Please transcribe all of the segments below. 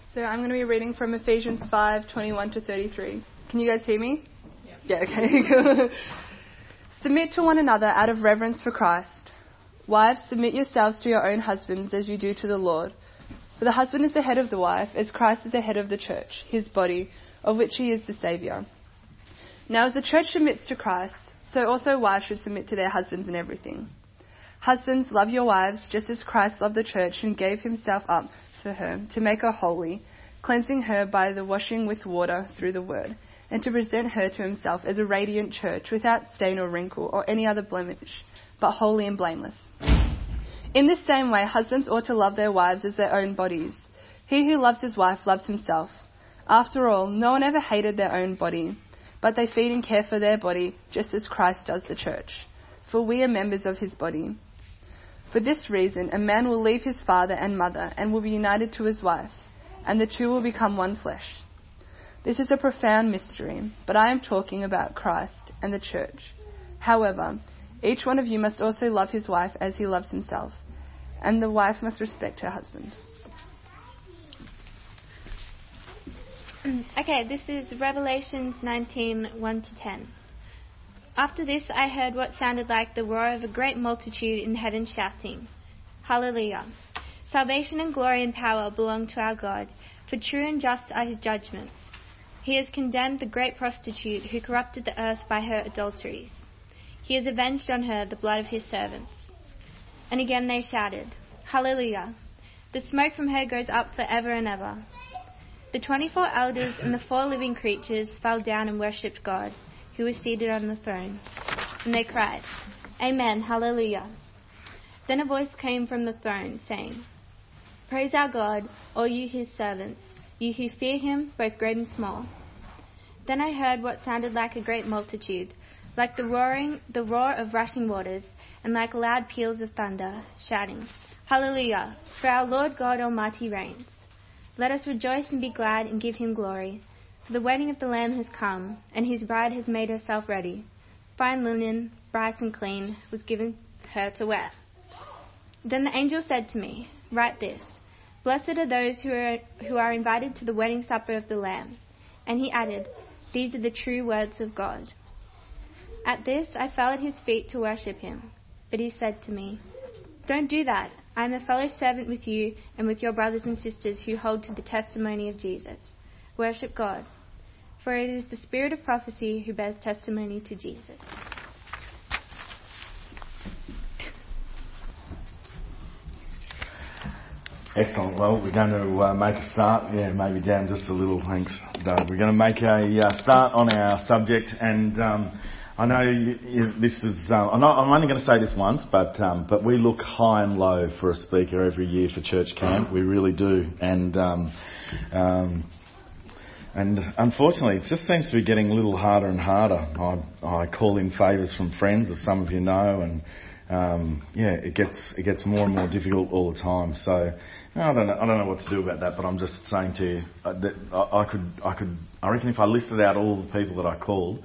So I'm going to be reading from Ephesians 5:21 to 33. Can you guys hear me? Yeah, okay. Submit to one another out of reverence for Christ. Wives, submit yourselves to your own husbands as you do to the Lord. For the husband is the head of the wife, as Christ is the head of the church, his body, of which he is the Saviour. Now as the church submits to Christ, so also wives should submit to their husbands in everything. Husbands, love your wives, just as Christ loved the church and gave himself up for her, to make her holy, cleansing her by the washing with water through the word, and to present her to himself as a radiant church, without stain or wrinkle or any other blemish, but holy and blameless. In this same way, husbands ought to love their wives as their own bodies. He who loves his wife loves himself. After all, no one ever hated their own body, but they feed and care for their body, just as Christ does the church. For we are members of his body. For this reason, a man will leave his father and mother and will be united to his wife, and the two will become one flesh. This is a profound mystery, but I am talking about Christ and the church. However, each one of you must also love his wife as he loves himself, and the wife must respect her husband. Okay, this is Revelations 19:1-10. After this I heard what sounded like the roar of a great multitude in heaven shouting, Hallelujah! Salvation and glory and power belong to our God, for true and just are his judgments. He has condemned the great prostitute who corrupted the earth by her adulteries. He has avenged on her the blood of his servants. And again they shouted, Hallelujah! The smoke from her goes up forever and ever. The 24 elders and the 4 living creatures fell down and worshipped God, who was seated on the throne. And they cried, Amen, Hallelujah. Then a voice came from the throne, saying, Praise our God, all you his servants, you who fear him, both great and small. Then I heard what sounded like a great multitude, like the roar of rushing waters, and like loud peals of thunder, shouting, Hallelujah, for our Lord God Almighty reigns. Let us rejoice and be glad and give him glory. For the wedding of the Lamb has come, and his bride has made herself ready. Fine linen, bright and clean, was given her to wear. Then the angel said to me, Write this, Blessed are those who are invited to the wedding supper of the Lamb. And he added, These are the true words of God. At this I fell at his feet to worship him. But he said to me, Don't do that. I am a fellow servant with you and with your brothers and sisters who hold to the testimony of Jesus. Worship God. For it is the spirit of prophecy who bears testimony to Jesus. Excellent. Well, we're going to make a start. Yeah, maybe down just a little. Thanks, Doug. We're going to make a start on our subject, and I know this is. I'm only going to say this once, but we look high and low for a speaker every year for church camp. We really do, and unfortunately, it just seems to be getting a little harder and harder. I call in favours from friends, as some of you know, and it gets more and more difficult all the time. So I don't know what to do about that. But I'm just saying to you that I reckon if I listed out all the people that I called,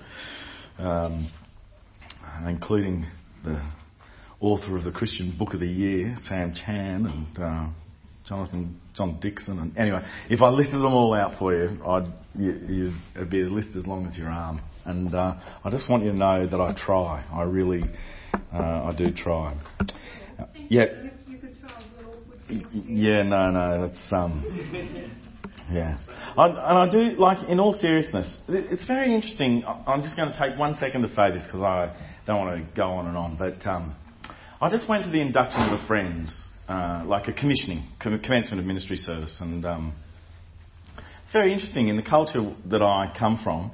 including the author of the Christian Book of the Year, Sam Chan, and John Dixon, and anyway, if I listed them all out for you, it'd be a list as long as your arm. And I just want you to know that I try. I really, I do try. Yeah. You could try a little. Yeah, no, that's yeah. I do, like, in all seriousness, it's very interesting. I'm just going to take 1 second to say this because I don't want to go on and on. But I just went to the induction of the Friends. Like a commencement of ministry service, and it's very interesting in the culture that I come from.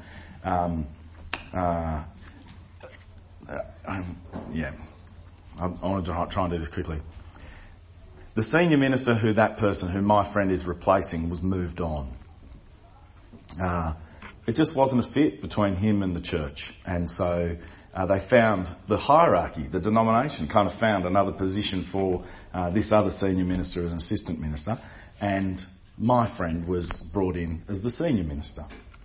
I want to try and do this quickly. The senior minister who my friend is replacing was moved on. It just wasn't a fit between him and the church, and so they found the hierarchy, the denomination kind of found another position for this other senior minister as an assistant minister, and my friend was brought in as the senior minister.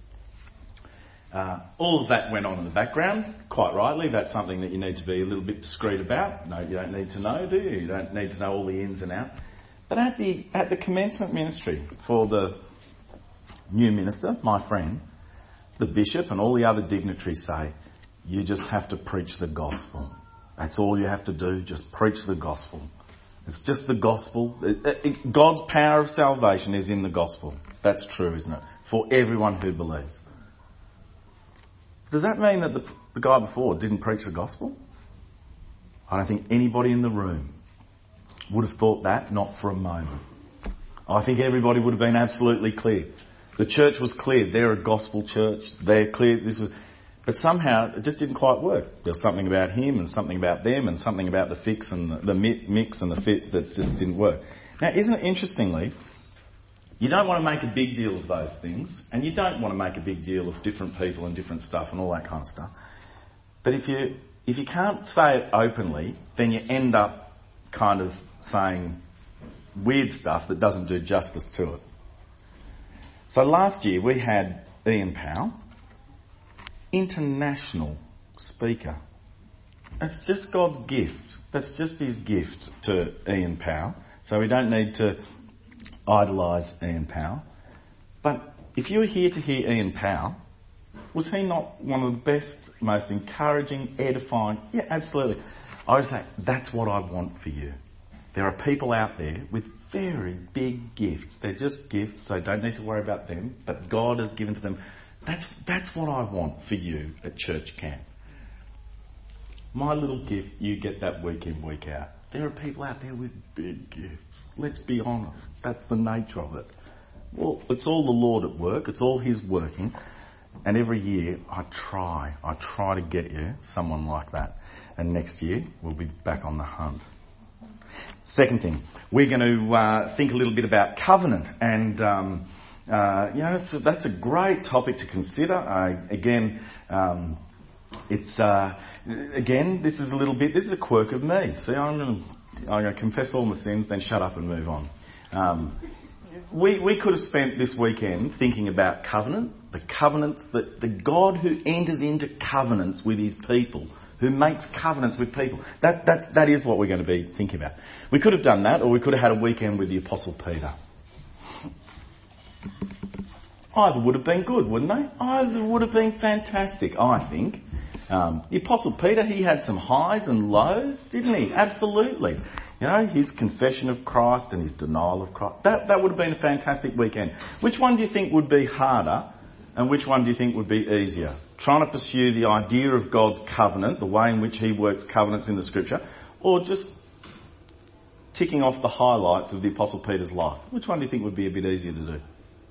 All of that went on in the background, quite rightly. That's something that you need to be a little bit discreet about. No, you don't need to know, do you? You don't need to know all the ins and outs. But at the commencement ministry for the new minister, my friend, the bishop and all the other dignitaries say, you just have to preach the gospel. That's all you have to do, just preach the gospel. It's just the gospel. God's power of salvation is in the gospel. That's true, isn't it? For everyone who believes. Does that mean that the guy before didn't preach the gospel? I don't think anybody in the room would have thought that, not for a moment. I think everybody would have been absolutely clear. The church was clear. They're a gospel church. They're clear. But somehow it just didn't quite work. There's something about him and something about them and something about the fix and the mix and the fit that just didn't work. Now, isn't it interestingly, you don't want to make a big deal of those things, and you don't want to make a big deal of different people and different stuff and all that kind of stuff. But if you can't say it openly, then you end up kind of saying weird stuff that doesn't do justice to it. So last year we had Ian Powell, international speaker. That's just God's gift. That's just his gift to Ian Powell. So we don't need to idolise Ian Powell. But if you were here to hear Ian Powell, was he not one of the best, most encouraging, edifying? Yeah, absolutely. I would say, that's what I want for you. There are people out there with very big gifts. They're just gifts, so don't need to worry about them. But God has given to them. That's what I want for you at church camp. My little gift, you get that week in, week out. There are people out there with big gifts. Let's be honest. That's the nature of it. Well, it's all the Lord at work. It's all His working. And every year I try to get you someone like that. And next year we'll be back on the hunt. Second thing, we're going to think a little bit about covenant. And, that's a great topic to consider. This is a quirk of me. See, I'm going to confess all my sins, then shut up and move on. We could have spent this weekend thinking about covenant, the covenants, the God who enters into covenants with His people, who makes covenants with people. That is what we're going to be thinking about. We could have done that, or we could have had a weekend with the Apostle Peter. Either would have been good, wouldn't they? Either would have been fantastic, I think. The Apostle Peter, he had some highs and lows, didn't he? Absolutely. You know, his confession of Christ and his denial of Christ. That would have been a fantastic weekend. Which one do you think would be harder and which one do you think would be easier? Trying to pursue the idea of God's covenant, the way in which He works covenants in the Scripture, or just ticking off the highlights of the Apostle Peter's life? Which one do you think would be a bit easier to do?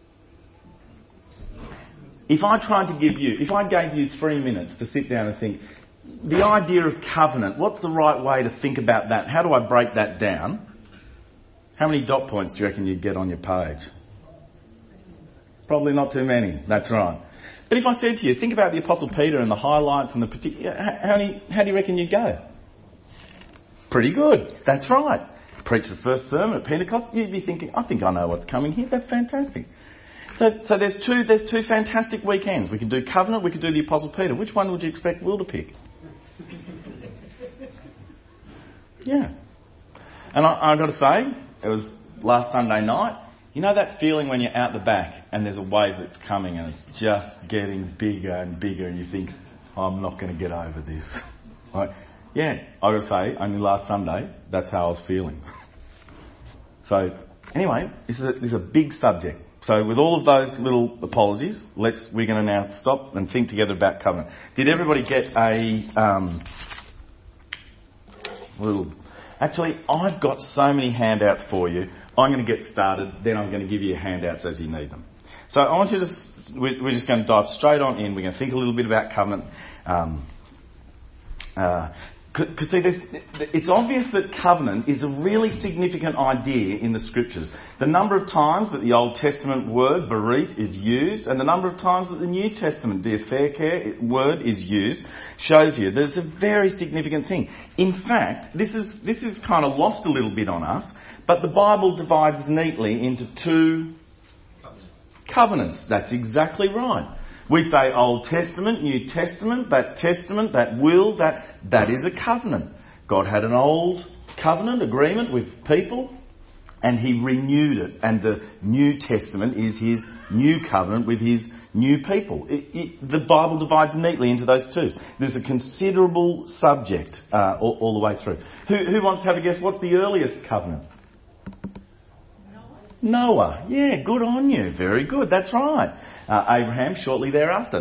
If I gave you 3 minutes to sit down and think, the idea of covenant, what's the right way to think about that? How do I break that down? How many dot points do you reckon you'd get on your page? Probably not too many, that's right. But if I said to you, think about the Apostle Peter and the highlights and the particular, how do you reckon you'd go? Pretty good, that's right. Preach the first sermon at Pentecost, you'd be thinking, I think I know what's coming here, that's fantastic. So there's two fantastic weekends. We could do covenant, we could do the Apostle Peter. Which one would you expect Will to pick? Yeah. And I've got to say, it was last Sunday night. You know that feeling when you're out the back and there's a wave that's coming and it's just getting bigger and bigger and you think, I'm not going to get over this. Like, yeah, I've got to say, only last Sunday, that's how I was feeling. So, anyway, this is a big subject. So with all of those little apologies, we're going to now stop and think together about covenant. Did everybody get a little... Actually, I've got so many handouts for you. I'm going to get started, then I'm going to give you handouts as you need them. So I want you to... We're just going to dive straight on in. We're going to think a little bit about covenant. Because see, it's obvious that covenant is a really significant idea in the Scriptures. The number of times that the Old Testament word, berit, is used, and the number of times that the New Testament, diatheke, word is used, shows you that it's a very significant thing. In fact, this is kind of lost a little bit on us, but the Bible divides neatly into two covenants. That's exactly right. We say Old Testament, New Testament, that will, that is a covenant. God had an old covenant agreement with people, And he renewed it. And the New Testament is his new covenant with his new people. The Bible divides neatly into those two. There's a considerable subject all the way through. Who wants to have a guess? What's the earliest covenant? Noah. Yeah, good on you. Very good. That's right. Abraham shortly thereafter.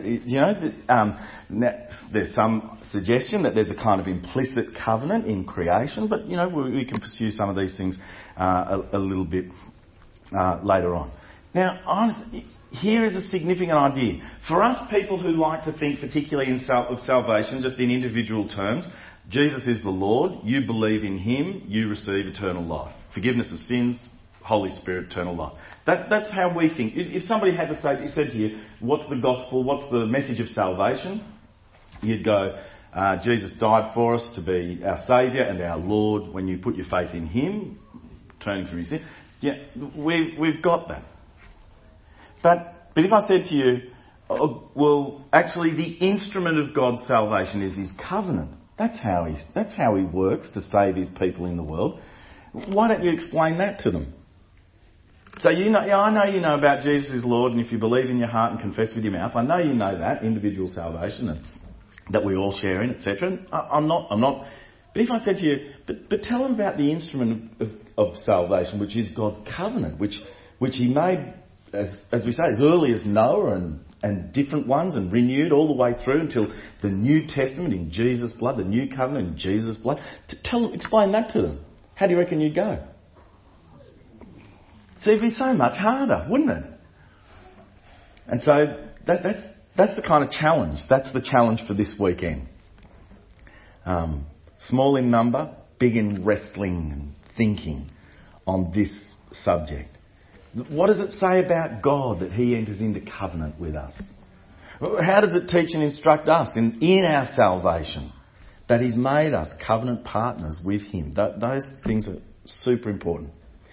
There's some suggestion that there's a kind of implicit covenant in creation, but we can pursue some of these things a little bit later on. Now, honestly, here is a significant idea. For us people who like to think particularly of salvation just in individual terms, Jesus is the Lord, you believe in him, you receive eternal life. Forgiveness of sins, Holy Spirit, eternal life. That's how we think. If somebody had to said to you, what's the gospel, what's the message of salvation? You'd go, Jesus died for us to be our Saviour and our Lord. When you put your faith in him, turning from your sin. Yeah, we've got that. But if I said to you, actually the instrument of God's salvation is his covenant. That's how he works to save his people in the world. Why don't you explain that to them? So I know you know about Jesus is Lord, and if you believe in your heart and confess with your mouth, I know you know that, individual salvation, and that we all share in, etc. I'm not. But if I said to you, but tell them about the instrument of salvation, which is God's covenant, which he made, as we say, as early as Noah and different ones, and renewed all the way through until the New Testament in Jesus' blood, the New Covenant in Jesus' blood. Explain that to them. How do you reckon you'd go? So it'd be so much harder, wouldn't it? And so that's the kind of challenge. That's the challenge for this weekend. Small in number, big in wrestling and thinking on this subject. What does it say about God that he enters into covenant with us? How does it teach and instruct us in our salvation that he's made us covenant partners with him? Those things are super important.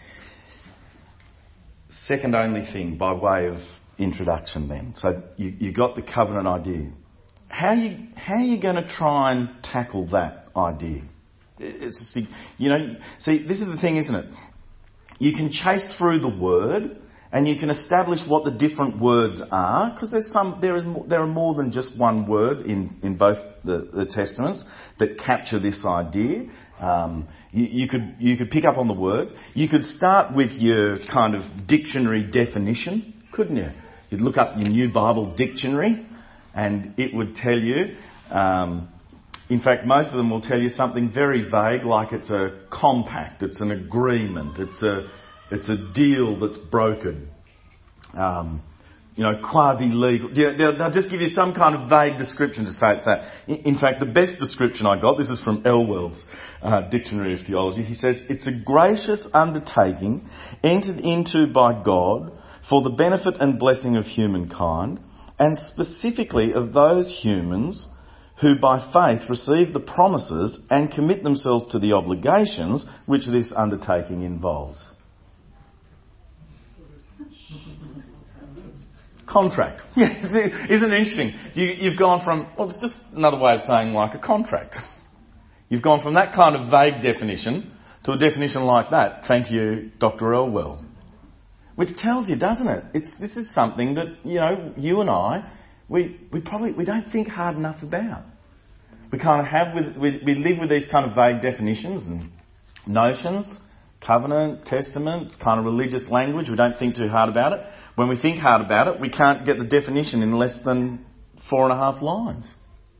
Second only thing by way of introduction then. So you got the covenant idea. How are you going to try and tackle that idea? See, this is the thing, isn't it? You can chase through the word and you can establish what the different words are, because there are more than just one word in both the testaments that capture this idea. You could pick up on the words. You could start with your kind of dictionary definition, couldn't you? You'd look up your New Bible Dictionary and it would tell you, in fact most of them will tell you something very vague, like it's a compact, it's an agreement, it's a deal that's brokered. Quasi-legal. They'll just give you some kind of vague description to say it's that. In fact, the best description I got, this is from Elwell's Dictionary of Theology, he says, it's a gracious undertaking entered into by God for the benefit and blessing of humankind, and specifically of those humans who by faith receive the promises and commit themselves to the obligations which this undertaking involves. Contract. Yeah, isn't it interesting? You've gone from, it's just another way of saying like a contract. You've gone from that kind of vague definition to a definition like that. Thank you, Dr. Elwell. Which tells you, doesn't it? This is something that, you and I, we don't think hard enough about. We kind of we live with these kind of vague definitions and notions. Covenant, testament, it's kind of religious language. We don't think too hard about it. When we think hard about it, we can't get the definition in less than 4.5 lines.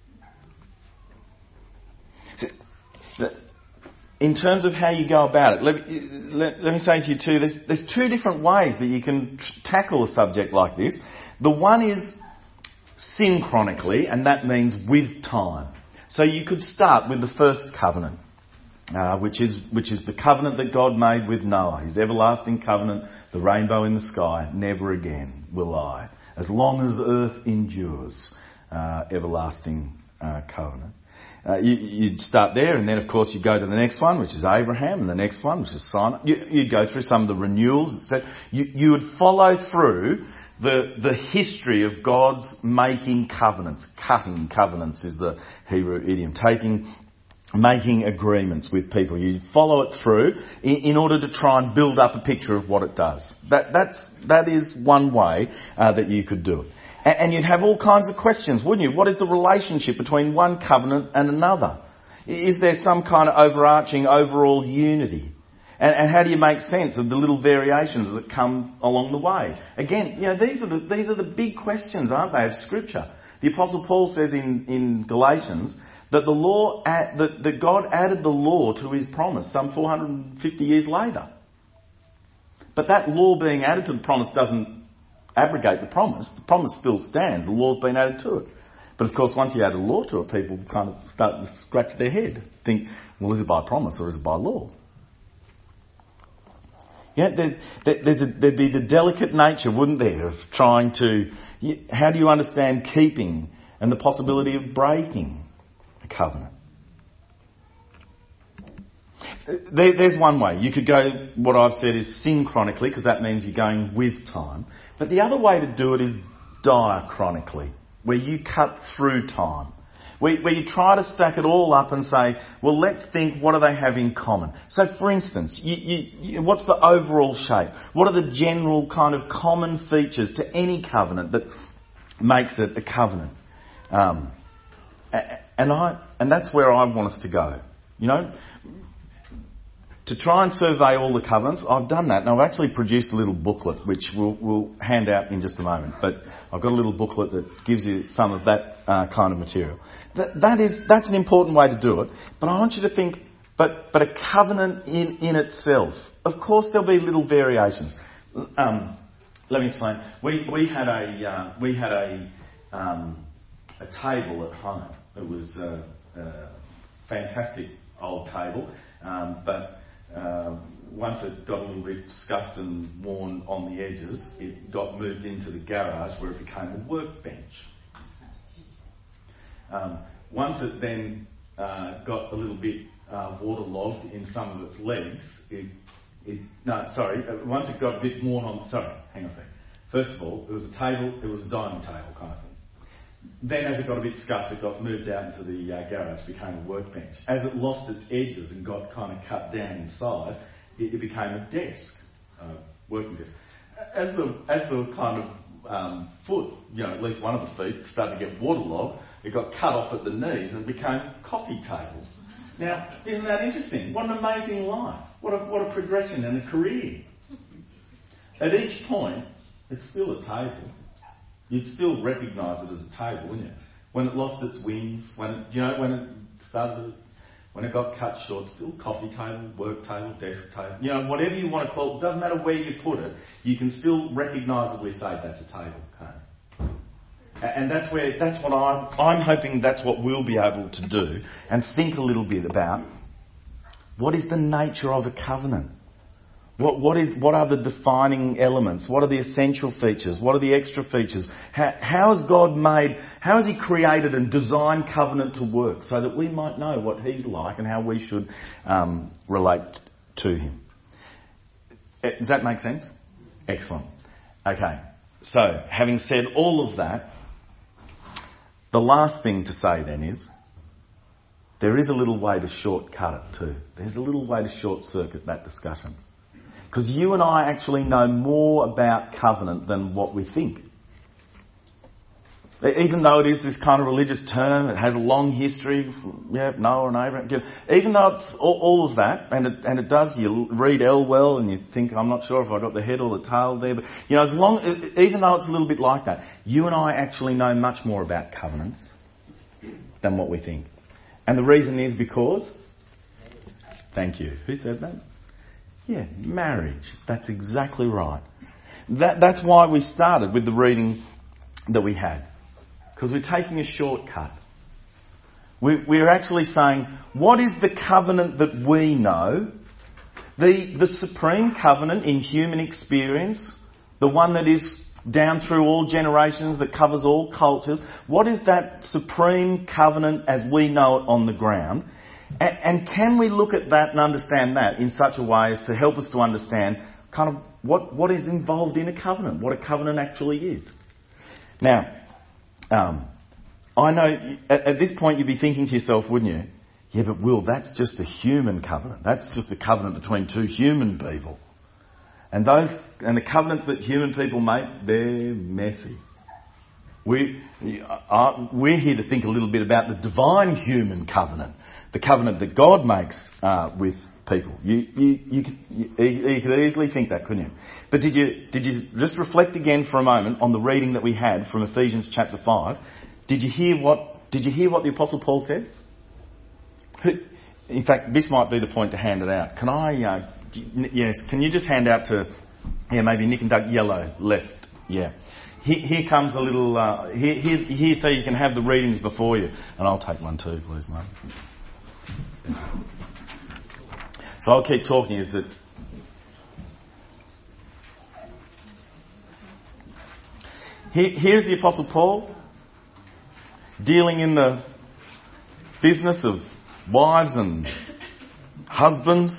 So, in terms of how you go about it, let me say to you too, there's two different ways that you can tackle a subject like this. The one is synchronically, and that means with time. So you could start with the first covenant. Which is the covenant that God made with Noah, his everlasting covenant, the rainbow in the sky, never again will I, as long as earth endures, everlasting covenant. You'd start there, and then of course you go to the next one, which is Abraham, and the next one, which is Simon. You'd go through some of the renewals, etc. You would follow through the history of God's making covenants. Cutting covenants is the Hebrew idiom. Taking making agreements with people. You follow it through in order to try and build up a picture of what it does. That is one way that you could do it. And you'd have all kinds of questions, wouldn't you? What is the relationship between one covenant and another? Is there some kind of overarching overall unity? And how do you make sense of the little variations that come along the way? Again, these are the big questions, aren't they, of Scripture? The Apostle Paul says in Galatians that that God added the law to his promise some 450 years later. But that law being added to the promise doesn't abrogate the promise. The promise still stands. The law's been added to it. But of course, once you add a law to it, people kind of start to scratch their head. Think, well, is it by promise or is it by law? Yeah, there'd be the delicate nature, wouldn't there, of trying to... How do you understand keeping and the possibility of breaking a covenant? There's one way. You could go, what I've said is synchronically, because that means you're going with time. But the other way to do it is diachronically, where you cut through time. Where you try to stack it all up and say, well, let's think, what do they have in common? So, for instance, what's the overall shape? What are the general kind of common features to any covenant that makes it a covenant? And that's where I want us to go. To try and survey all the covenants, I've done that, and I've actually produced a little booklet, which we'll hand out in just a moment. But I've got a little booklet that gives you some of that kind of material. That's an important way to do it. But I want you to think, but a covenant in itself, of course there'll be little variations. Let me explain. We had a table at home. It was a fantastic old table, but once it got a little bit scuffed and worn on the edges, it got moved into the garage where it became a workbench. Once it then got a little bit waterlogged in some of its legs, once it got a bit worn on... Sorry, hang on a second. First of all, it was a table, it was a dining table kind of thing. Then as it got a bit scuffed, it got moved out into the garage, became a workbench. As it lost its edges and got kind of cut down in size, it became a desk, working desk. As the kind of foot, at least one of the feet, started to get waterlogged, it got cut off at the knees and became a coffee table. Now, isn't that interesting? What an amazing life. What a progression and a career. At each point, it's still a table. You'd still recognise it as a table, wouldn't you? When it lost its wings, when it got cut short, still coffee table, work table, desk table, whatever you want to call it, doesn't matter where you put it, you can still recognisably say that's a table, can't you? And that's what I'm hoping that's what we'll be able to do and think a little bit about. What is the nature of a covenant? What are the defining elements? What are the essential features? What are the extra features? How has He created and designed covenant to work so that we might know what He's like and how we should relate to Him? Does that make sense? Excellent. Okay. So, having said all of that, the last thing to say then is, there is a little way to shortcut it too. There's a little way to short circuit that discussion. Because you and I actually know more about covenant than what we think. Even though it is this kind of religious term, it has a long history, Noah and Abraham. Even though it's all of that, and it does, you read Elwell and you think, I'm not sure if I got the head or the tail there, but even though it's a little bit like that, you and I actually know much more about covenants than what we think. And the reason is because... Thank you. Who said that? Yeah, marriage. That's exactly right. That's why we started with the reading that we had. Because we're taking a shortcut. We're actually saying, what is the covenant that we know? The supreme covenant in human experience, the one that is down through all generations, that covers all cultures. What is that supreme covenant as we know it on the ground? And can we look at that and understand that in such a way as to help us to understand kind of what is involved in a covenant, what a covenant actually is? Now, I know at this point you'd be thinking to yourself, wouldn't you? Yeah, but Will, that's just a human covenant. That's just a covenant between two human people. And the covenants that human people make, they're messy. We're here to think a little bit about the divine human covenant, the covenant that God makes with people. You could easily think that, couldn't you? But did you just reflect again for a moment on the reading that we had from Ephesians chapter 5? Did you hear what the Apostle Paul said? In fact, this might be the point to hand it out. Can I? Yes. Can you just hand out to maybe Nick and Doug, yellow left? Yeah. Here comes a little. Here, so you can have the readings before you, and I'll take one too, please, mate. So I'll keep talking. Is that here's the Apostle Paul dealing in the business of wives and husbands.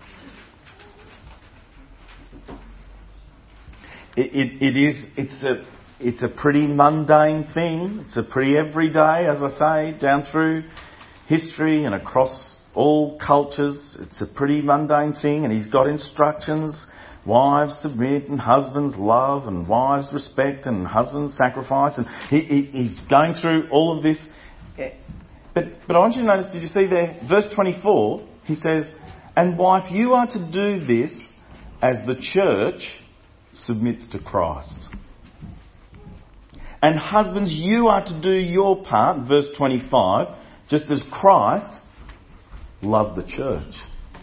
It's a pretty mundane thing. It's a pretty everyday, as I say, down through history and across all cultures. It's a pretty mundane thing, and he's got instructions. Wives submit, and husbands love, and wives respect, and husbands sacrifice. And he's going through all of this. But I want you to notice, did you see there, verse 24, he says, "And wife, you are to do this as the church submits to Christ. And husbands, you are to do your part," verse 25, "just as Christ loved the church."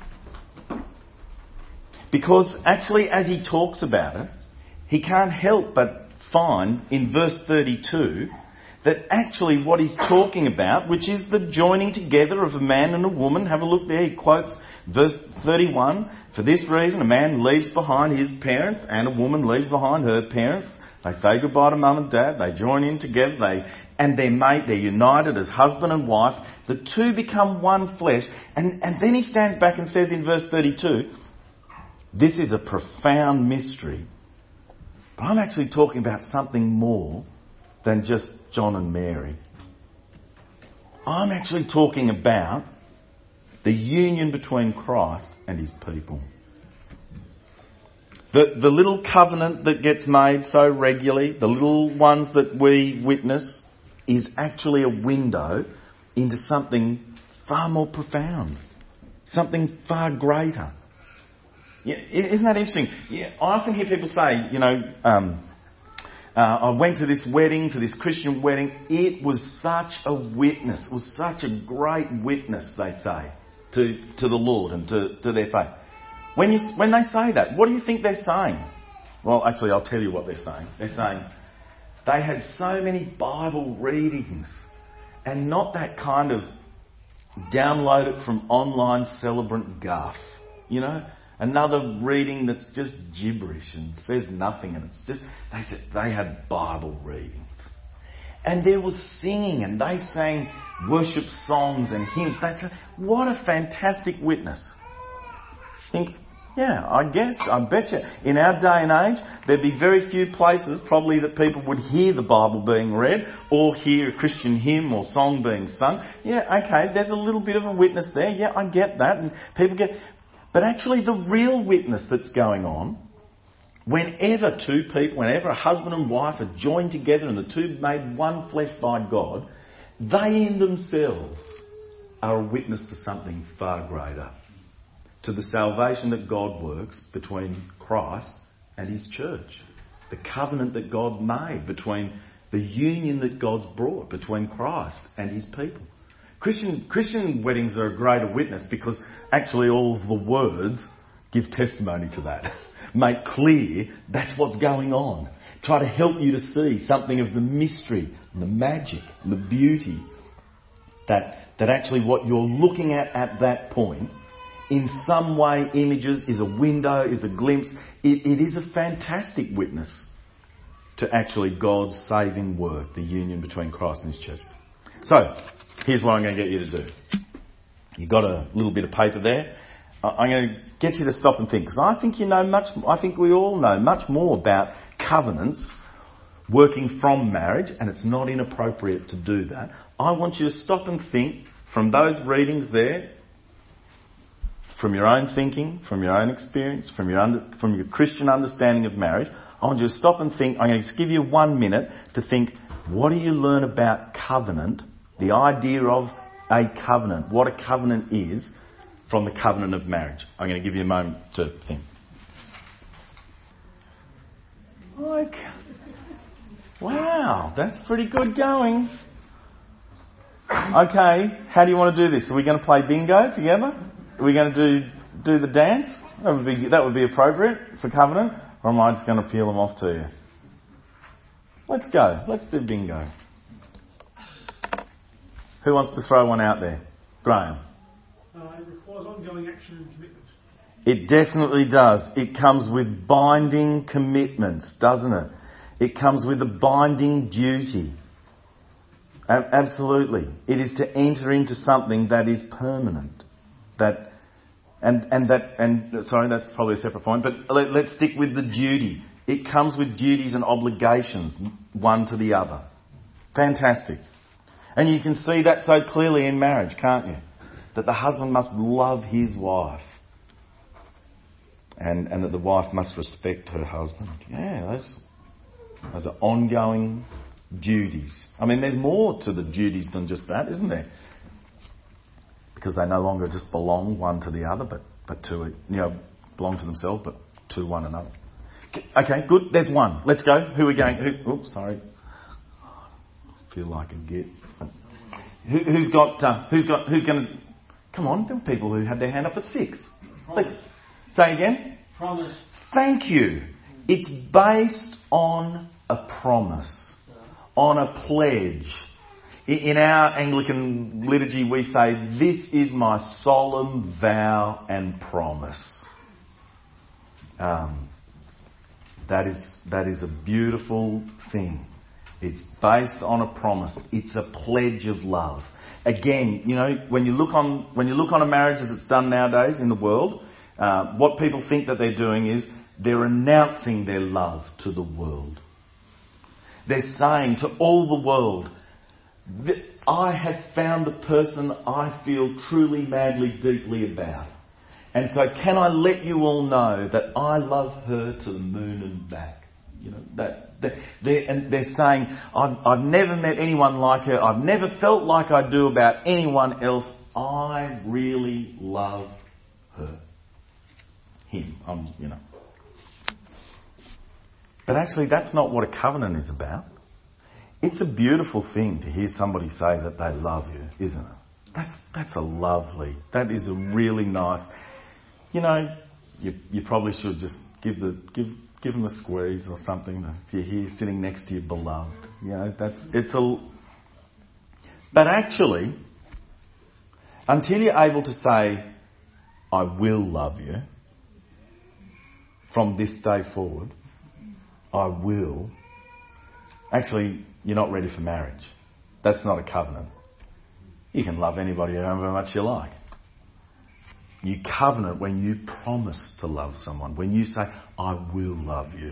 Because actually, as he talks about it, he can't help but find in verse 32 that actually what he's talking about, which is the joining together of a man and a woman. Have a look there. He quotes verse 31. "For this reason, a man leaves behind his parents and a woman leaves behind her parents. They say goodbye to mum and dad. They join in together. They're united as husband and wife. The two become one flesh." And then he stands back and says in verse 32, "This is a profound mystery. But I'm actually talking about something more than just John and Mary. I'm actually talking about the union between Christ and his people." The little covenant that gets made so regularly, the little ones that we witness, is actually a window into something far more profound, something far greater. Yeah, isn't that interesting? Yeah, I often hear people say, I went to this wedding, to this Christian wedding. It was such a witness. It was such a great witness, they say, to the Lord and to their faith. When they say that, what do you think they're saying? Well, actually, I'll tell you what they're saying. They're saying they had so many Bible readings and not that kind of download it from online celebrant guff. Another reading that's just gibberish and says nothing, and it's just, they had Bible readings. And there was singing, and they sang worship songs and hymns. What a fantastic witness. Think, I bet you, in our day and age, there'd be very few places probably that people would hear the Bible being read or hear a Christian hymn or song being sung. There's a little bit of a witness there. I get that. And people get... But actually the real witness that's going on, whenever a husband and wife are joined together and the two made one flesh by God, they in themselves are a witness to something far greater. To the salvation that God works between Christ and his church. The covenant that God made between the union that God's brought between Christ and his people. Christian weddings are a greater witness because actually all of the words give testimony to that. Make clear that's what's going on. Try to help you to see something of the mystery and the magic and the beauty that actually what you're looking at that point in some way images, is a window, is a glimpse. It is a fantastic witness to actually God's saving work, the union between Christ and his church. So, here's what I'm going to get you to do. You've got a little bit of paper there. I'm going to get you to stop and think, because I think we all know much more about covenants working from marriage, and it's not inappropriate to do that. I want you to stop and think from those readings there, from your own thinking, from your own experience, from your Christian understanding of marriage, I want you to stop and think. I'm going to just give you 1 minute to think, what do you learn about covenant, the idea of a covenant, what a covenant is, from the covenant of marriage? I'm going to give you a moment to think. Wow, that's pretty good going. Okay, how do you want to do this? Are we going to play bingo together? Are we going to do the dance? That would be appropriate for covenant. Or am I just going to peel them off to you? Let's go. Let's do bingo. Who wants to throw one out there? Graham. It requires ongoing action and commitment. It definitely does. It comes with binding commitments, doesn't it? It comes with a binding duty. Absolutely. It is to enter into something that is permanent. Sorry, that's probably a separate point, but let's stick with the duty. It comes with duties and obligations, one to the other. Fantastic. And you can see that so clearly in marriage, can't you? That the husband must love his wife. And that the wife must respect her husband. Yeah, those are ongoing duties. I mean, there's more to the duties than just that, isn't there? Because they no longer just belong one to the other, but to, belong to themselves, but to one another. Okay, good. There's one. Let's go. Who are we going? Oops, sorry. I feel like a git. Who's going to? Come on, there were people who had their hand up for 6. Let's say again. Promise. Thank you. It's based on a promise, on a pledge. In our Anglican liturgy, we say, "This is my solemn vow and promise." That is a beautiful thing. It's based on a promise. It's a pledge of love. Again, when you look on a marriage as it's done nowadays in the world, what people think that they're doing is they're announcing their love to the world. They're saying to all the world, I have found the person I feel truly, madly, deeply about. And so can I let you all know that I love her to the moon and back? They're saying, I've never met anyone like her. I've never felt like I do about anyone else. I really love her. Him, But actually, that's not what a covenant is about. It's a beautiful thing to hear somebody say that they love you, isn't it? That is a really nice. You probably should just give them a squeeze or something if you're here sitting next to your beloved. But actually, until you're able to say, I will love you from this day forward, I will. Actually, you're not ready for marriage. That's not a covenant. You can love anybody however much you like. You covenant when you promise to love someone. When you say, I will love you.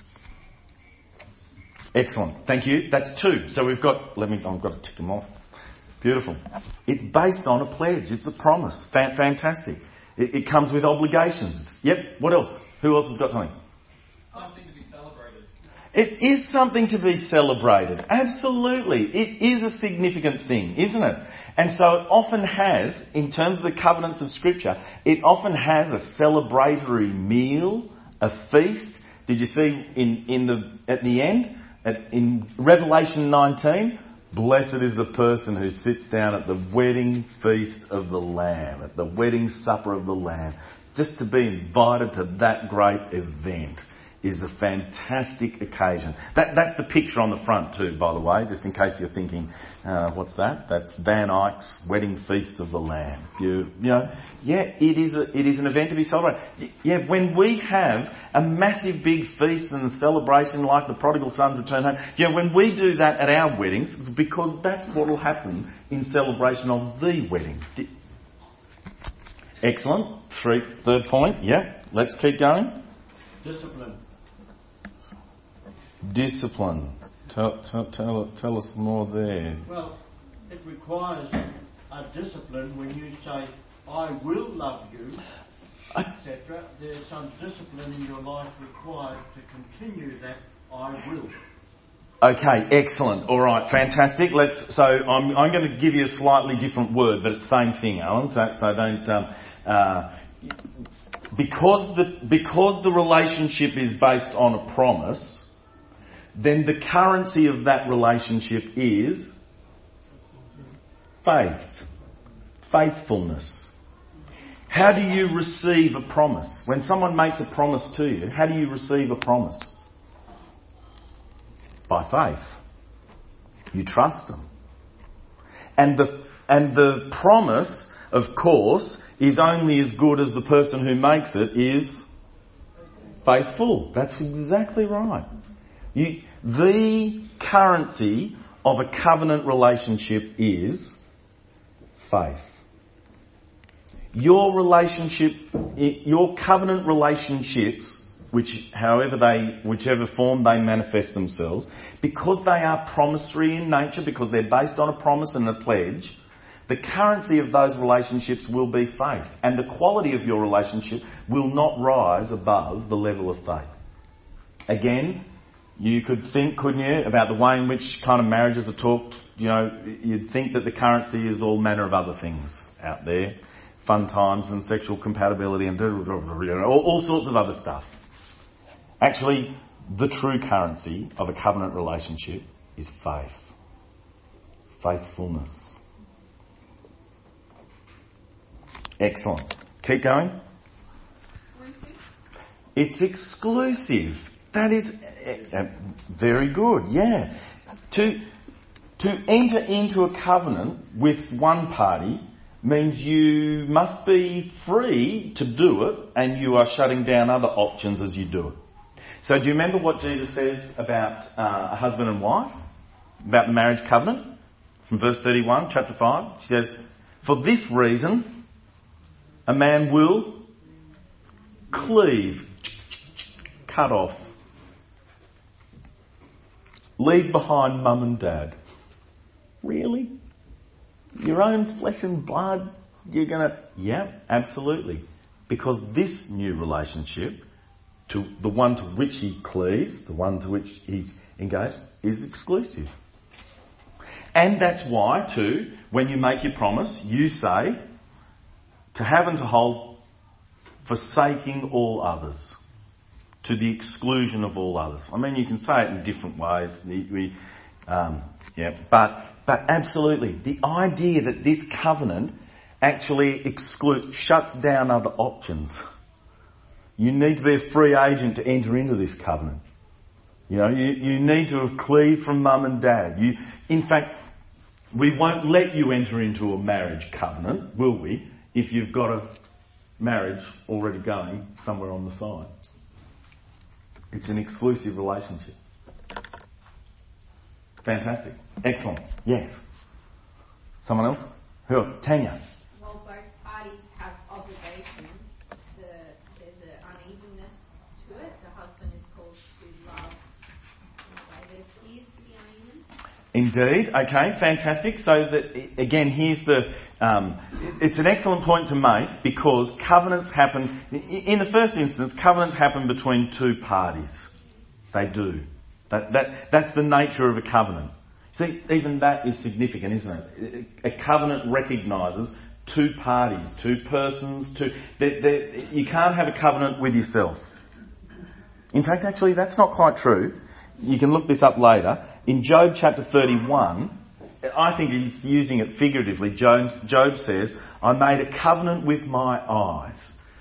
Excellent. Thank you. That's 2. So I've got to tick them off. Beautiful. It's based on a pledge. It's a promise. Fantastic. It comes with obligations. Yep. What else? Who else has got something? Something to be celebrated. It is something to be celebrated. Absolutely. It is a significant thing, isn't it? And so it often has, in terms of the covenants of Scripture, it often has a celebratory meal, a feast. Did you see at the end, in Revelation 19, blessed is the person who sits down at the wedding feast of the Lamb, at the wedding supper of the Lamb. Just to be invited to that great event is a fantastic occasion. That's the picture on the front too, by the way, just in case you're thinking, what's that? That's Van Eyck's Wedding Feast of the Lamb. It is an event to be celebrated. Yeah, when we have a massive big feast and celebration like the prodigal son return home, when we do that at our weddings, it's because that's what will happen in celebration of the wedding. Excellent. Third point. Yeah, let's keep going. Discipline. Tell us more there. Well, it requires a discipline when you say, I will love you, etc. There's some discipline in your life required to continue that I will. Okay, excellent. All right, fantastic. So I'm going to give you a slightly different word, but it's the same thing, Alan. So don't because the relationship is based on a promise, then the currency of that relationship is faith, faithfulness. How do you receive a promise? When someone makes a promise to you, how do you receive a promise? By faith. You trust them. And the promise, of course, is only as good as the person who makes it is faithful. That's exactly right. The currency of a covenant relationship is faith. Your covenant relationships, whichever form they manifest themselves, because they are promissory in nature, because they're based on a promise and a pledge, the currency of those relationships will be faith. And the quality of your relationship will not rise above the level of faith. Again, you could think, couldn't you, about the way in which kind of marriages are talked. You know, you'd think that the currency is all manner of other things out there. Fun times and sexual compatibility and all sorts of other stuff. Actually, the true currency of a covenant relationship is faith. Faithfulness. Excellent. Keep going. Exclusive. It's exclusive. That is very good, yeah. To enter into a covenant with one party means you must be free to do it, and you are shutting down other options as you do it. So do you remember what Jesus says about a husband and wife? About the marriage covenant? From verse 31, chapter 5. He says, for this reason, a man will cleave, cut off, leave behind mum and dad. Really? Your own flesh and blood, you're going to... Yeah, absolutely. Because this new relationship, to the one to which he cleaves, the one to which he's engaged, is exclusive. And that's why, too, when you make your promise, you say, to have and to hold, forsaking all others, to the exclusion of all others. I mean, you can say it in different ways. But absolutely, the idea that this covenant actually shuts down other options. You need to be a free agent to enter into this covenant. You know, you need to have cleaved from mum and dad. In fact, we won't let you enter into a marriage covenant, will we, if you've got a marriage already going somewhere on the side. It's an exclusive relationship. Fantastic. Excellent. Yes. Someone else? Who else? Tanya. Well, both parties have obligations. There's an unevenness to it. The husband is called to love in a way that appears to be uneven. Indeed. Okay, fantastic. So that again, here's the... it's an excellent point to make, because covenants happen... In the first instance, covenants happen between two parties. They do. That's the nature of a covenant. See, even that is significant, isn't it? A covenant recognises two parties, two persons, you can't have a covenant with yourself. In fact, actually, that's not quite true. You can look this up later. In Job chapter 31, I think he's using it figuratively. Job says, I made a covenant with my eyes.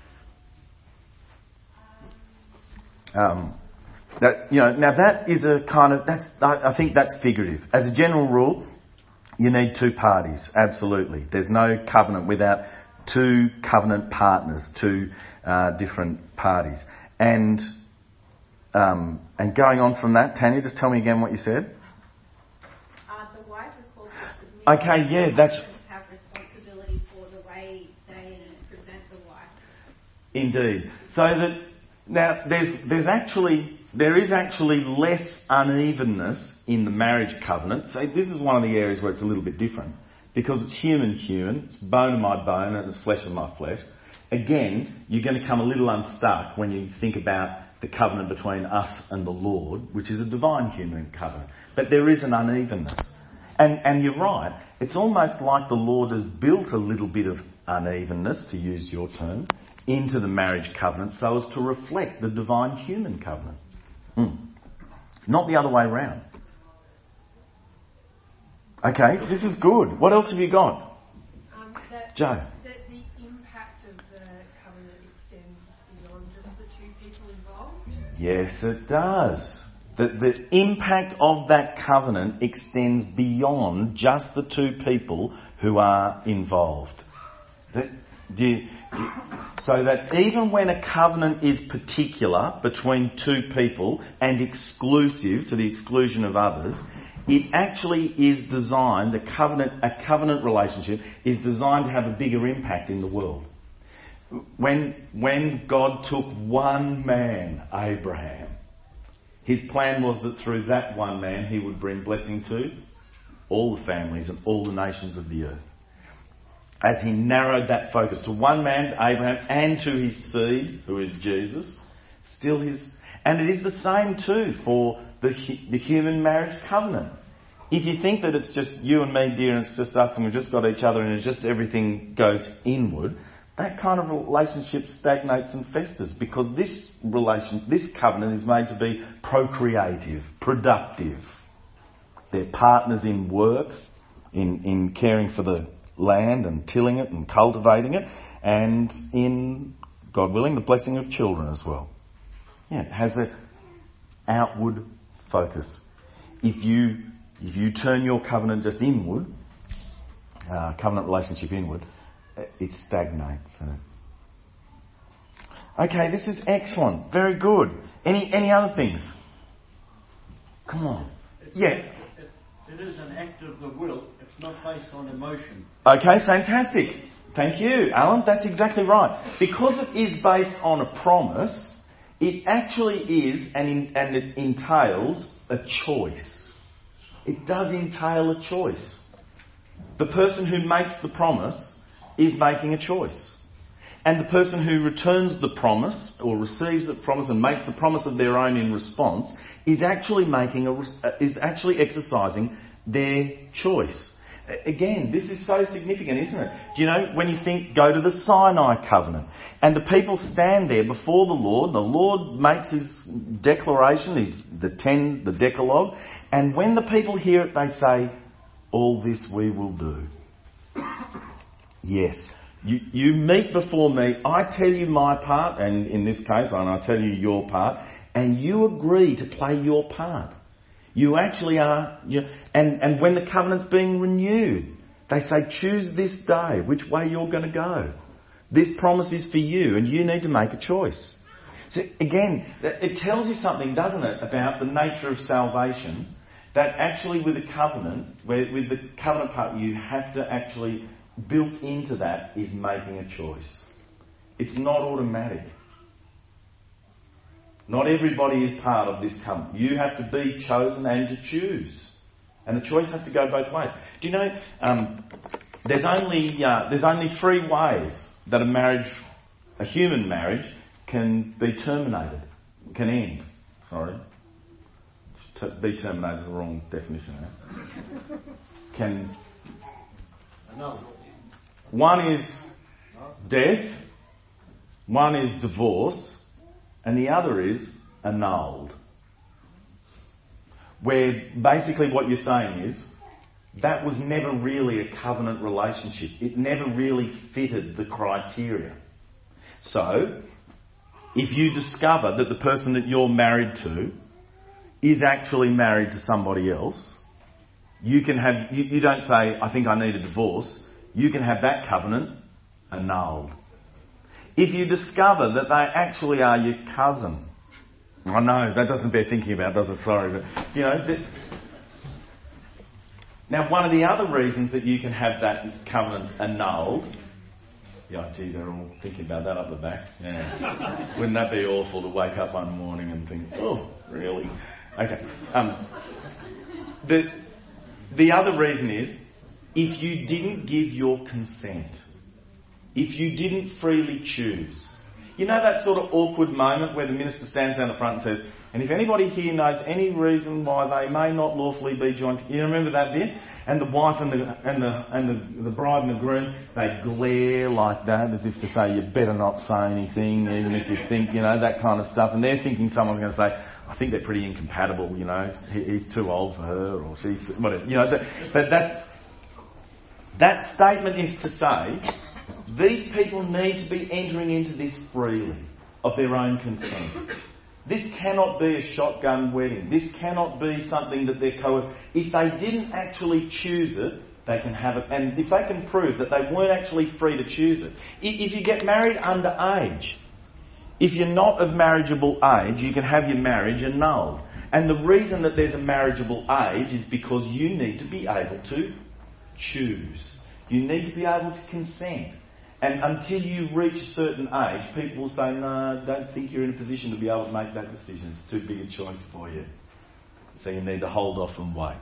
Now that is a kind of, I think that's figurative. As a general rule, you need two parties, absolutely. There's no covenant without two covenant partners, two different parties. And going on from that, Tanya, just tell me again what you said. The wife is called to submit. Okay, yeah, that's... have responsibility for the way they present the wife. Indeed. So that now there is actually less unevenness in the marriage covenant. So this is one of the areas where it's a little bit different, because it's human, it's bone of my bone and it's flesh of my flesh. Again, you're going to come a little unstuck when you think about the covenant between us and the Lord, which is a divine human covenant. But there is an unevenness. And you're right, it's almost like the Lord has built a little bit of unevenness, to use your term, into the marriage covenant so as to reflect the divine human covenant. Not the other way around. Okay, this is good. What else have you got? Joe? That the impact of the covenant extends beyond just the two people involved? Yes, it does. The impact of that covenant extends beyond just the two people who are involved. So that even when a covenant is particular between two people and exclusive to the exclusion of others, it actually is designed, a covenant relationship is designed to have a bigger impact in the world. When God took one man, Abraham, his plan was that through that one man he would bring blessing to all the families and all the nations of the earth. As he narrowed that focus to one man, Abraham, and to his seed, who is Jesus, and it is the same too for the human marriage covenant. If you think that it's just you and me, dear, and it's just us and we've just got each other and it's just everything goes inward, that kind of relationship stagnates and festers, because this covenant is made to be procreative, productive. They're partners in work, in caring for the land and tilling it and cultivating it, and in, God willing, the blessing of children as well. Yeah, it has an outward focus. If you turn your covenant just inward, covenant relationship inward, it stagnates. Okay, this is excellent. Very good. Any other things? Come on. Yeah. It is an act of the will. It's not based on emotion. Okay, fantastic. Thank you, Alan. That's exactly right. Because it is based on a promise, it actually is and it entails a choice. It does entail a choice. The person who makes the promise is making a choice. And the person who returns the promise or receives the promise and makes the promise of their own in response is actually exercising their choice. Again, this is so significant, isn't it? Do you know, when you go to the Sinai covenant, and the people stand there before the Lord makes his declaration, the Decalogue, and when the people hear it, they say, all this we will do. Yes. You meet before me, I tell you my part, and in this case, I tell you your part, and you agree to play your part. You actually are, and when the covenant's being renewed, they say, choose this day which way you're going to go. This promise is for you, and you need to make a choice. So again, it tells you something, doesn't it, about the nature of salvation, that actually with a covenant, with the covenant part, you have to actually, built into that is making a choice. It's not automatic. Not everybody is part of this covenant. You have to be chosen and to choose. And the choice has to go both ways. Do you know, there's only 3 ways that a human marriage can be terminated, can end. Sorry. Be terminated is the wrong definition. One is death, one is divorce, and the other is annulled. Where basically what you're saying is, that was never really a covenant relationship. It never really fitted the criteria. So, if you discover that the person that you're married to is actually married to somebody else, you don't say, I think I need a divorce. You can have that covenant annulled. If you discover that they actually are your cousin, I know, that doesn't bear thinking about, does it? Sorry, but, now one of the other reasons that you can have that covenant annulled, yeah, gee, they're all thinking about that up the back. Yeah. Wouldn't that be awful to wake up one morning and think, oh, really? Okay. The other reason is, if you didn't give your consent, if you didn't freely choose. You know that sort of awkward moment where the minister stands down the front and says, and if anybody here knows any reason why they may not lawfully be joined, you remember that bit? And the wife and the bride and the groom, they glare like that as if to say, you better not say anything, even if you think, that kind of stuff. And they're thinking someone's going to say, I think they're pretty incompatible, he's too old for her, or she's, whatever, But that statement is to say, these people need to be entering into this freely, of their own consent. This cannot be a shotgun wedding. This cannot be something that they're coerced. If they didn't actually choose it, they can have it. And if they can prove that they weren't actually free to choose it. If you get married under age, if you're not of marriageable age, you can have your marriage annulled. And the reason that there's a marriageable age is because you need to be able to choose. You need to be able to consent. And until you reach a certain age, people will say, no, I don't think you're in a position to be able to make that decision. It's too big a choice for you. So you need to hold off and wait.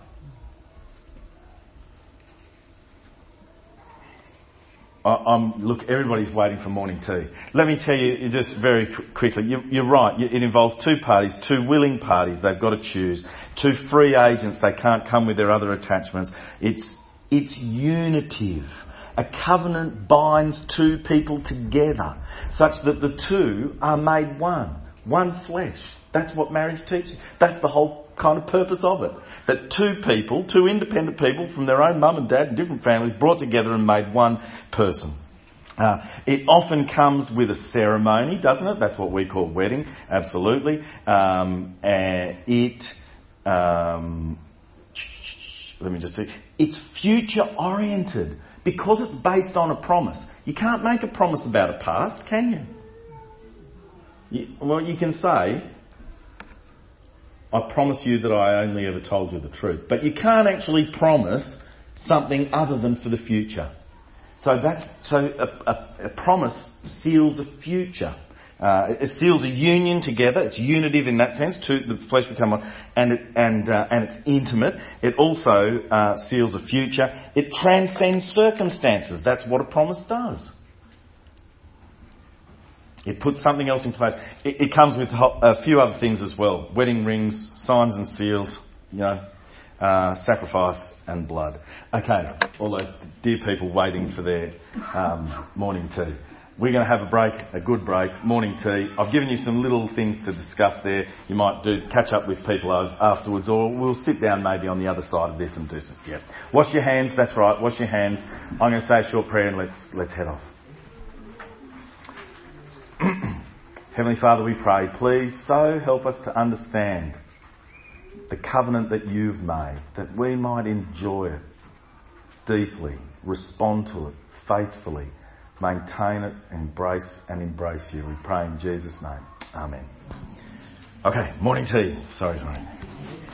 Look, everybody's waiting for morning tea. Let me tell you just very quickly. You're right. It involves two parties, two willing parties. They've got to choose. Two free agents. They can't come with their other attachments. It's unitive. A covenant binds two people together such that the two are made one flesh. That's what marriage teaches. That's the whole kind of purpose of it. That two independent people from their own mum and dad and different families brought together and made one person. It often comes with a ceremony, doesn't it? That's what we call wedding, absolutely. It's future oriented. Because it's based on a promise. You can't make a promise about a past, can you? You can say, I promise you that I only ever told you the truth. But you can't actually promise something other than for the future. So a promise seals a future. It seals a union together. It's unitive in that sense. The flesh become one, and it's intimate. It also seals a future. It transcends circumstances. That's what a promise does. It puts something else in place. It comes with a few other things as well: wedding rings, signs and seals. Sacrifice and blood. Okay, all those dear people waiting for their morning tea. We're going to have a break, a good break, morning tea. I've given you some little things to discuss there. You might catch up with people afterwards, or we'll sit down maybe on the other side of this and do some. Yeah. Wash your hands, that's right, wash your hands. I'm going to say a short prayer and let's head off. Heavenly Father, we pray, please so help us to understand the covenant that you've made, that we might enjoy it deeply, respond to it faithfully, maintain it, embrace you. We pray in Jesus' name. Amen. Okay, morning tea. Sorry.